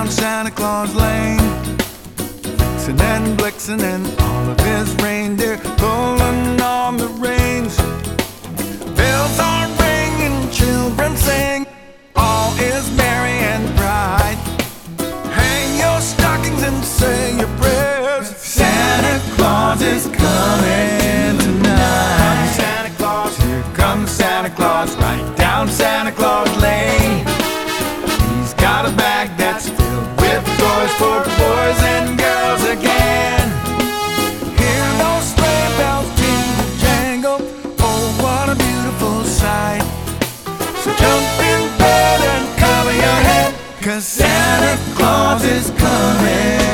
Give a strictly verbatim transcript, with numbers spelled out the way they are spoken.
down Santa Claus Lane, Vixen and Blitzen and all of his reindeer pulling on the reins. Bells are ringing, children sing, all is merry and bright. Hang your stockings and say your prayers, Santa Claus is coming tonight. Santa Claus, here comes Santa Claus, right down Santa Claus Lane. He's got a bag that's filled with toys for boys and girls again. Hear those sleigh bells jingle jangle, oh what a beautiful sight. So jump in bed and cover your head, 'cause Santa Claus is coming.